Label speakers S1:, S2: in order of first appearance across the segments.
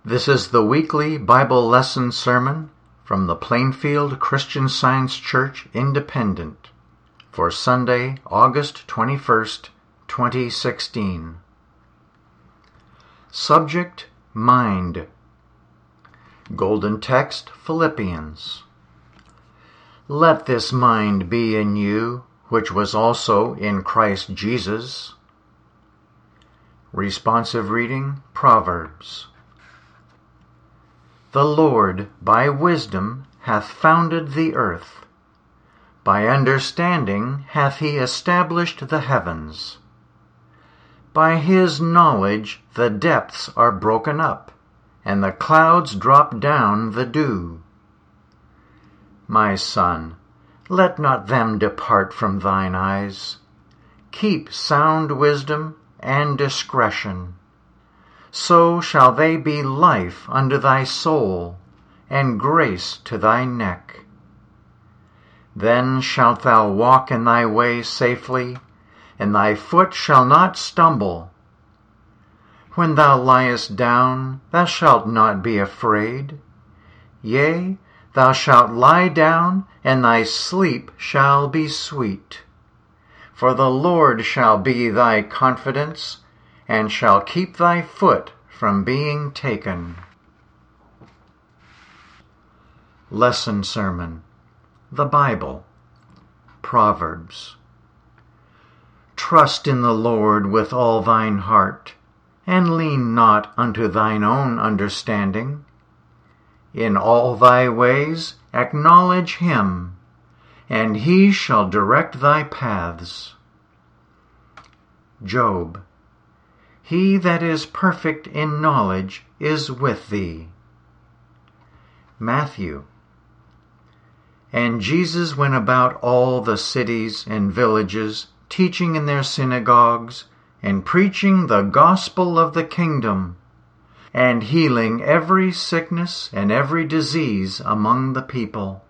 S1: This is the weekly Bible lesson sermon from the Plainfield Christian Science Church Independent for Sunday, August 21st, 2016. Subject: Mind. Golden text: Philippians. Let this mind be in you, which was also in Christ Jesus. Responsive reading: Proverbs. The Lord by wisdom hath founded the earth. By understanding hath he established the heavens. By his knowledge the depths are broken up, and the clouds drop down the dew. My son, let not them depart from thine eyes. Keep sound wisdom and discretion. So shall they be life unto thy soul, and grace to thy neck. Then shalt thou walk in thy way safely, and thy foot shall not stumble. When thou liest down, thou shalt not be afraid. Yea, thou shalt lie down, and thy sleep shall be sweet. For the Lord shall be thy confidence, and shall keep thy foot from being taken. Lesson Sermon. The Bible. Proverbs. Trust in the Lord with all thine heart, and lean not unto thine own understanding. In all thy ways acknowledge him, and he shall direct thy paths. Job. He that is perfect in knowledge is with thee. Matthew. And Jesus went about all the cities and villages, teaching in their synagogues, and preaching the gospel of the kingdom, and healing every sickness and every disease among the people.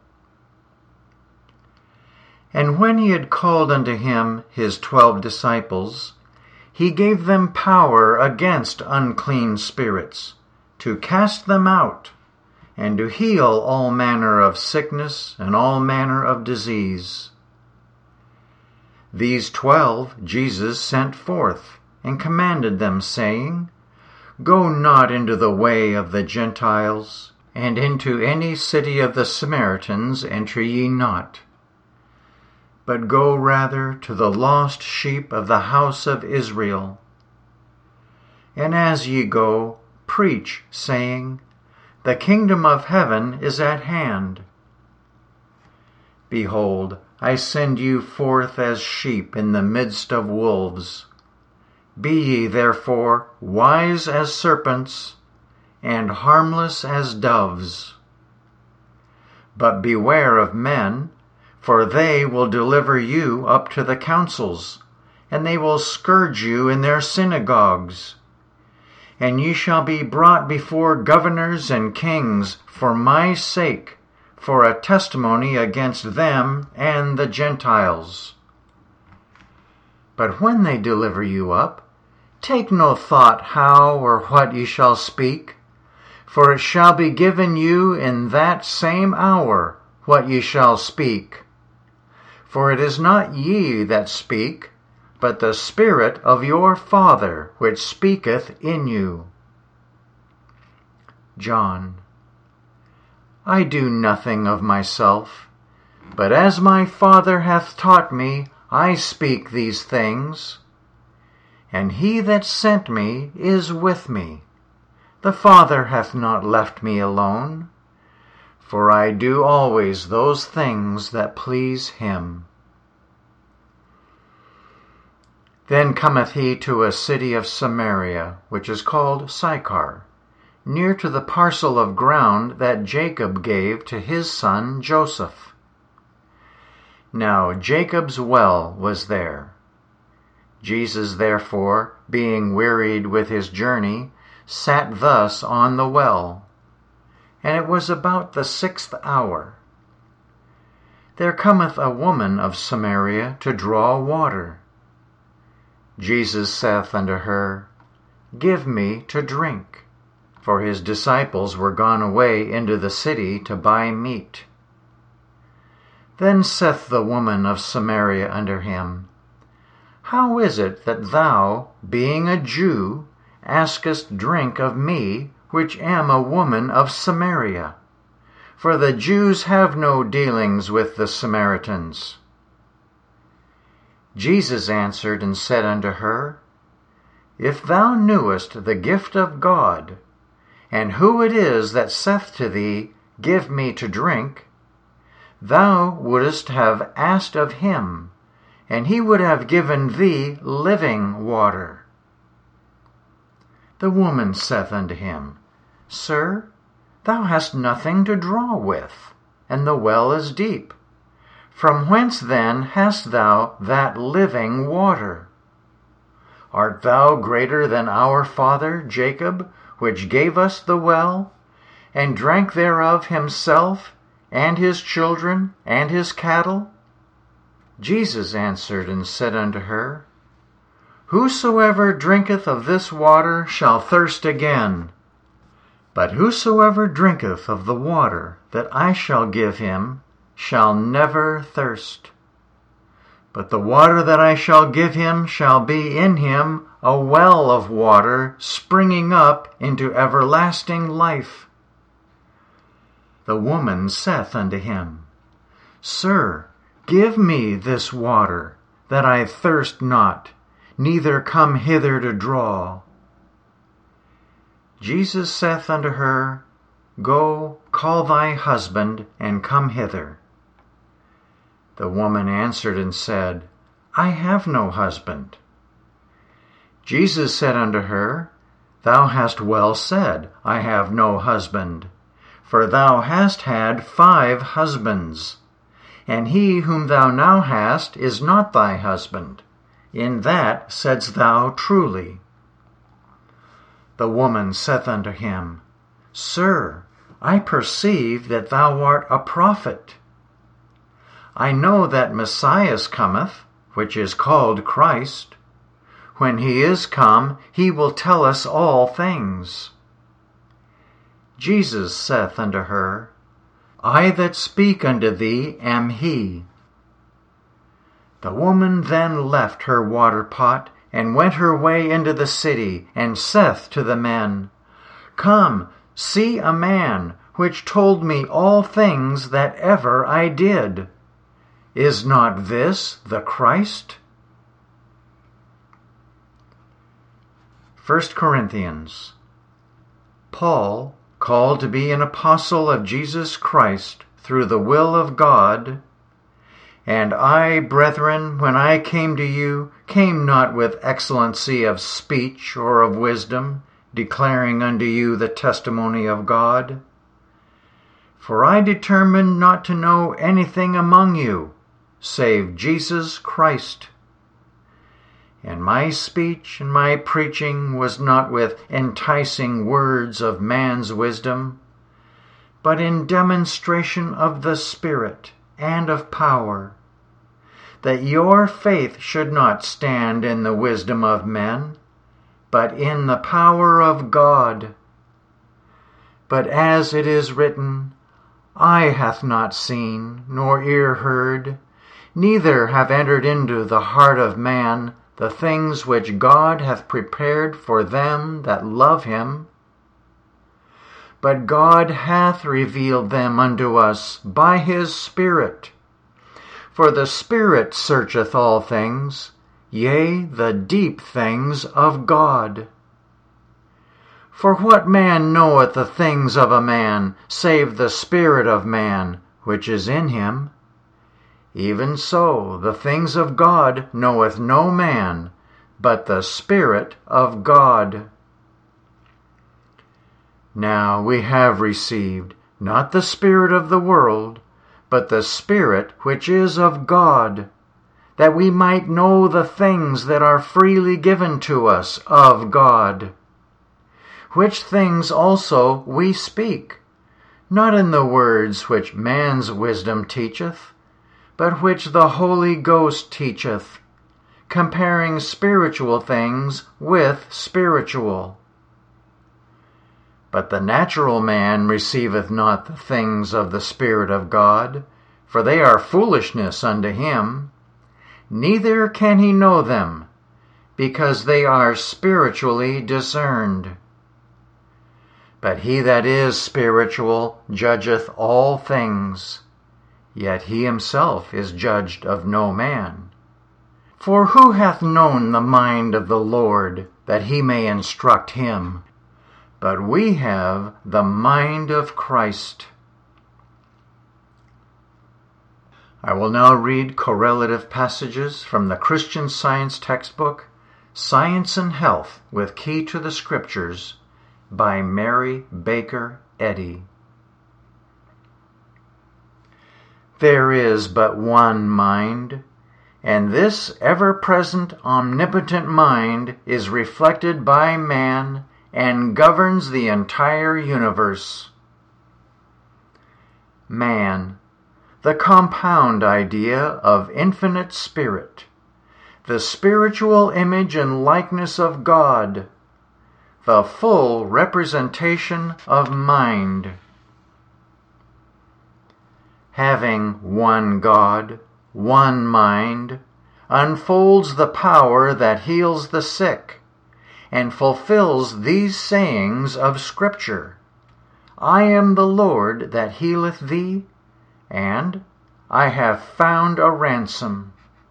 S1: And when he had called unto him his 12 disciples, he gave them power against unclean spirits, to cast them out, and to heal all manner of sickness and all manner of disease. These 12 Jesus sent forth, and commanded them, saying, Go not into the way of the Gentiles, and into any city of the Samaritans enter ye not. But go rather to the lost sheep of the house of Israel. And as ye go, preach, saying, The kingdom of heaven is at hand. Behold, I send you forth as sheep in the midst of wolves. Be ye therefore wise as serpents, and harmless as doves. But beware of men, for they will deliver you up to the councils, and they will scourge you in their synagogues. And ye shall be brought before governors and kings for my sake, for a testimony against them and the Gentiles. But when they deliver you up, take no thought how or what ye shall speak, for it shall be given you in that same hour what ye shall speak. For it is not ye that speak, but the Spirit of your Father which speaketh in you. John. I do nothing of myself, but as my Father hath taught me, I speak these things. And he that sent me is with me. The Father hath not left me alone, for I do always those things that please him. Then cometh he to a city of Samaria, which is called Sychar, near to the parcel of ground that Jacob gave to his son Joseph. Now Jacob's well was there. Jesus therefore, being wearied with his journey, sat thus on the well. And it was about the 6th hour. There cometh a woman of Samaria to draw water. Jesus saith unto her, Give me to drink. for his disciples were gone away into the city to buy meat. Then saith the woman of Samaria unto him, How is it that thou, being a Jew, askest drink of me, which am a woman of Samaria? For the Jews have no dealings with the Samaritans. Jesus answered and said unto her, If thou knewest the gift of God, and who it is that saith to thee, Give me to drink, thou wouldest have asked of him, and he would have given thee living water. The woman saith unto him, Sir, thou hast nothing to draw with, and the well is deep. From whence then hast thou that living water? Art thou greater than our father Jacob, which gave us the well, and drank thereof himself, and his children, and his cattle? Jesus answered and said unto her, Whosoever drinketh of this water shall thirst again. But whosoever drinketh of the water that I shall give him shall never thirst. But the water that I shall give him shall be in him a well of water springing up into everlasting life. The woman saith unto him, Sir, give me this water, that I thirst not, neither come hither to draw. Jesus saith unto her, Go, call thy husband, and come hither. The woman answered and said, I have no husband. Jesus said unto her, Thou hast well said, I have no husband. For thou hast had 5 husbands, and he whom thou now hast is not thy husband. In that saidst thou truly. The woman saith unto him, Sir, I perceive that thou art a prophet. I know that Messiah cometh, which is called Christ. When he is come, he will tell us all things. Jesus saith unto her, I that speak unto thee am he. The woman then left her water pot, and went her way into the city, and saith to the men, Come, see a man, which told me all things that ever I did. Is not this the Christ? 1 Corinthians. Paul, called to be an apostle of Jesus Christ through the will of God, and I, brethren, when I came to you, came not with excellency of speech or of wisdom, declaring unto you the testimony of God. For I determined not to know anything among you, save Jesus Christ. And my speech and my preaching was not with enticing words of man's wisdom, but in demonstration of the Spirit and of power, that your faith should not stand in the wisdom of men, but in the power of God. But as it is written, Eye hath not seen, nor ear heard, neither have entered into the heart of man the things which God hath prepared for them that love him. But God hath revealed them unto us by his Spirit. For the Spirit searcheth all things, yea, the deep things of God. For what man knoweth the things of a man, save the spirit of man, which is in him? Even so, the things of God knoweth no man, but the Spirit of God. Now we have received not the spirit of the world, but the Spirit which is of God, that we might know the things that are freely given to us of God. Which things also we speak, not in the words which man's wisdom teacheth, but which the Holy Ghost teacheth, comparing spiritual things with spiritual. But the natural man receiveth not the things of the Spirit of God, for they are foolishness unto him. Neither can he know them, because they are spiritually discerned. But he that is spiritual judgeth all things, yet he himself is judged of no man. For who hath known the mind of the Lord, that he may instruct him? But we have the mind of Christ. I will now read correlative passages from the Christian Science textbook, Science and Health with Key to the Scriptures, by Mary Baker Eddy. There is but one mind, and this ever-present omnipotent mind is reflected by man and governs the entire universe. Man, the compound idea of infinite spirit, the spiritual image and likeness of God, the full representation of mind. Having one God, one mind, unfolds the power that heals the sick, and fulfills these sayings of Scripture: I am the Lord that healeth thee, and I have found a ransom.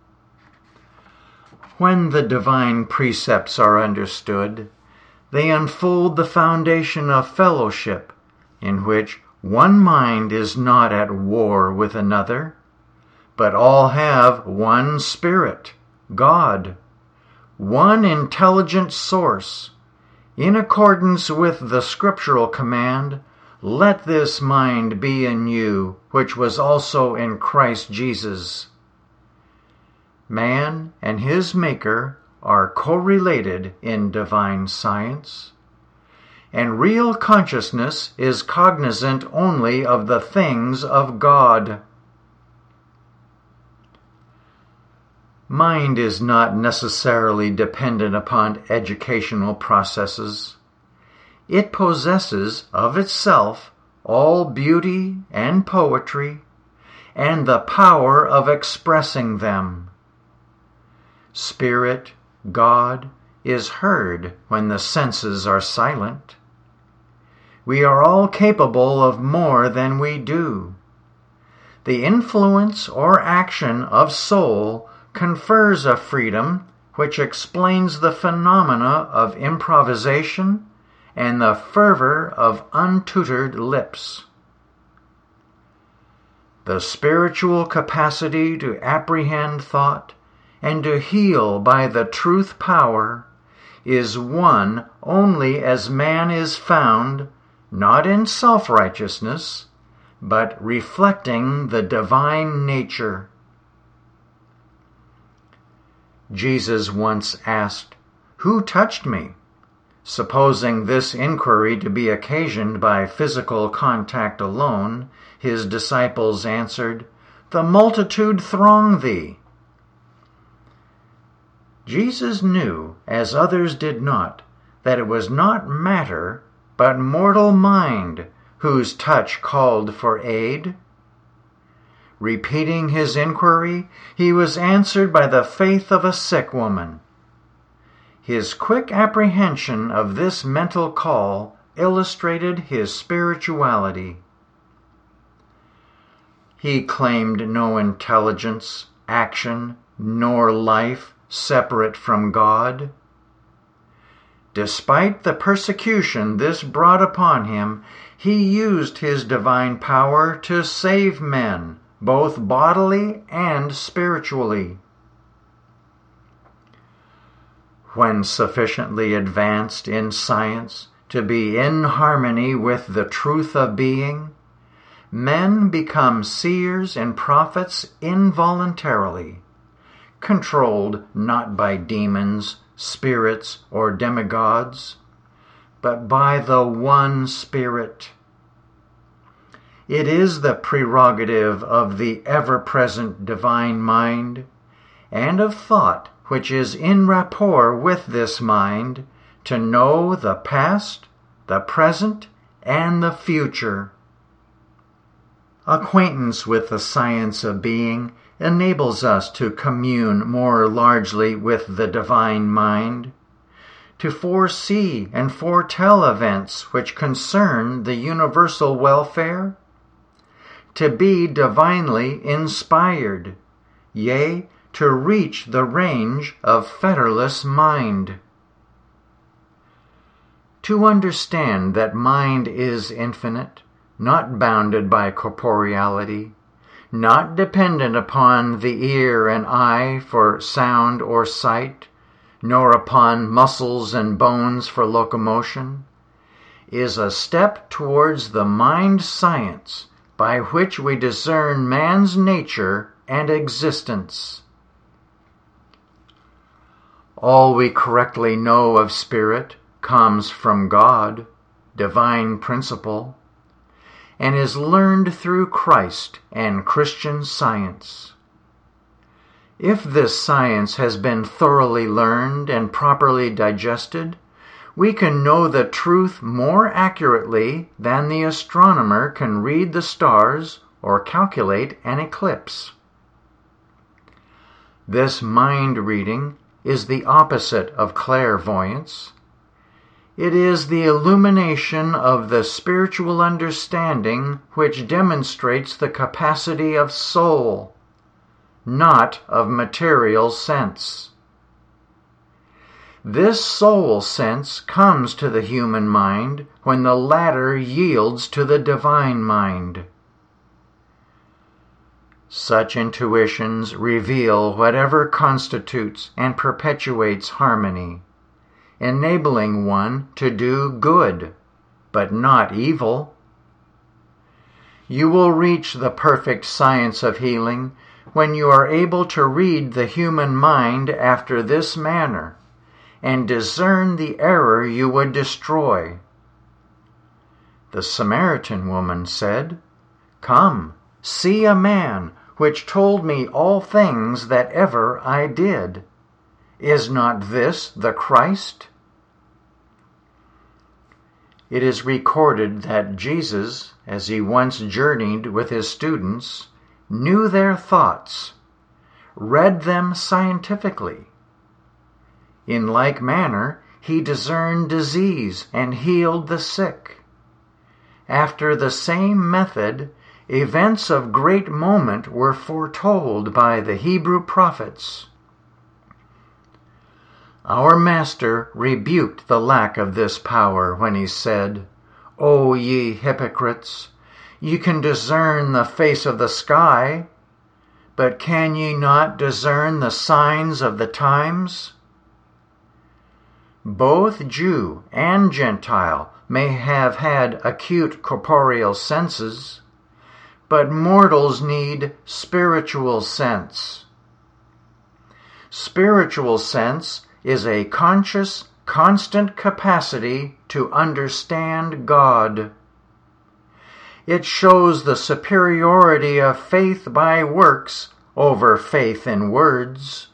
S1: When the divine precepts are understood, they unfold the foundation of fellowship, in which one mind is not at war with another, but all have one Spirit, God, one intelligent source. In accordance with the scriptural command, let this mind be in you, which was also in Christ Jesus. Man and his Maker are correlated in divine science, and real consciousness is cognizant only of the things of God. Mind is not necessarily dependent upon educational processes. It possesses of itself all beauty and poetry, and the power of expressing them. Spirit, God, is heard when the senses are silent. We are all capable of more than we do. The influence or action of soul confers a freedom which explains the phenomena of improvisation and the fervor of untutored lips. The spiritual capacity to apprehend thought and to heal by the truth power is one only as man is found, not in self-righteousness, but reflecting the divine nature. Jesus once asked, "Who touched me?" Supposing this inquiry to be occasioned by physical contact alone, his disciples answered, "The multitude throng thee." Jesus knew, as others did not, that it was not matter, but mortal mind, whose touch called for aid. Repeating his inquiry, he was answered by the faith of a sick woman. His quick apprehension of this mental call illustrated his spirituality. He claimed no intelligence, action, nor life separate from God. Despite the persecution this brought upon him, he used his divine power to save men, both bodily and spiritually. When sufficiently advanced in science to be in harmony with the truth of being, men become seers and prophets involuntarily, controlled not by demons, spirits, or demigods, but by the one Spirit. It is the prerogative of the ever-present divine mind, and of thought which is in rapport with this mind, to know the past, the present, and the future. Acquaintance with the science of being enables us to commune more largely with the divine mind, to foresee and foretell events which concern the universal welfare, to be divinely inspired, yea, to reach the range of fetterless mind. To understand that mind is infinite, not bounded by corporeality, not dependent upon the ear and eye for sound or sight, nor upon muscles and bones for locomotion, is a step towards the mind science by which we discern man's nature and existence. All we correctly know of spirit comes from God, divine principle, and is learned through Christ and Christian science. If this science has been thoroughly learned and properly digested, we can know the truth more accurately than the astronomer can read the stars or calculate an eclipse. This mind reading is the opposite of clairvoyance. It is the illumination of the spiritual understanding which demonstrates the capacity of soul, not of material sense. This soul sense comes to the human mind when the latter yields to the divine mind. Such intuitions reveal whatever constitutes and perpetuates harmony, enabling one to do good, but not evil. You will reach the perfect science of healing when you are able to read the human mind after this manner and discern the error you would destroy. The Samaritan woman said, "Come, see a man which told me all things that ever I did. Is not this the Christ?" It is recorded that Jesus, as he once journeyed with his students, knew their thoughts, read them scientifically. In like manner, he discerned disease and healed the sick. After the same method, events of great moment were foretold by the Hebrew prophets. Our Master rebuked the lack of this power when he said, "O ye hypocrites, ye can discern the face of the sky, but can ye not discern the signs of the times?" Both Jew and Gentile may have had acute corporeal senses, but mortals need spiritual sense. Spiritual sense is a conscious, constant capacity to understand God. It shows the superiority of faith by works over faith in words.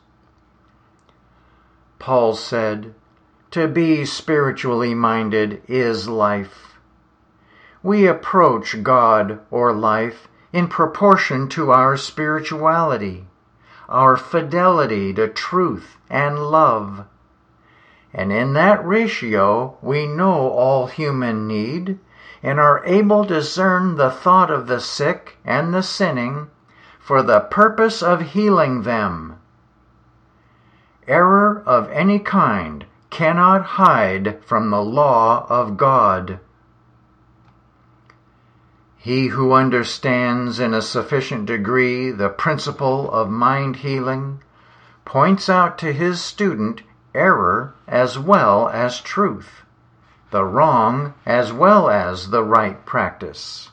S1: Paul said, "To be spiritually minded is life." We approach God or life in proportion to our spirituality, our fidelity to truth and love. And in that ratio we know all human need and are able to discern the thought of the sick and the sinning for the purpose of healing them. Error of any kind cannot hide from the law of God. He who understands in a sufficient degree the principle of mind healing points out to his student error as well as truth, the wrong as well as the right practice.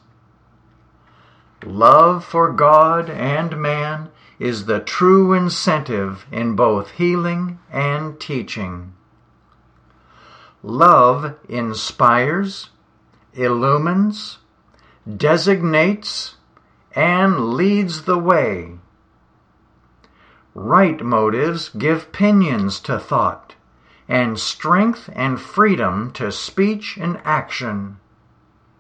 S1: Love for God and man is the true incentive in both healing and teaching. Love inspires, illumines, designates, and leads the way. Right motives give pinions to thought, and strength and freedom to speech and action.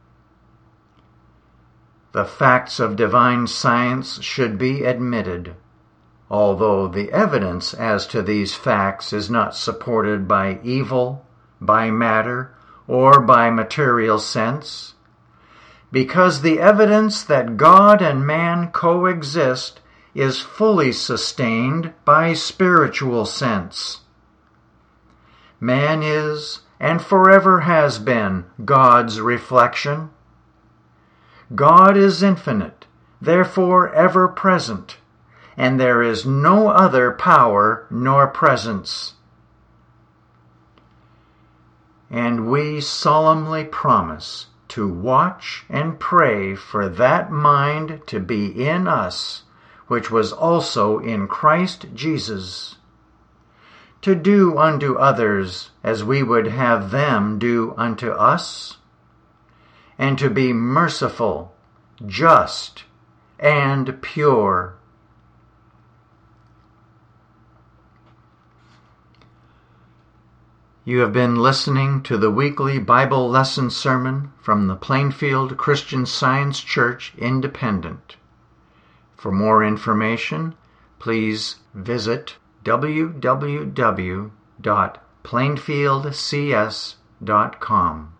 S1: the facts of divine science should be admitted, although the evidence as to these facts is not supported by evil, by matter, or by material sense, because the evidence that God and man coexist is fully sustained by spiritual sense. Man is, and forever has been, God's reflection. God is infinite, therefore ever present, and there is no other power nor presence. And we solemnly promise to watch and pray for that mind to be in us, which was also in Christ Jesus, to do unto others as we would have them do unto us, and to be merciful, just, and pure. You have been listening to the weekly Bible lesson sermon from the Plainfield Christian Science Church Independent. For more information, please visit www.plainfieldcs.com.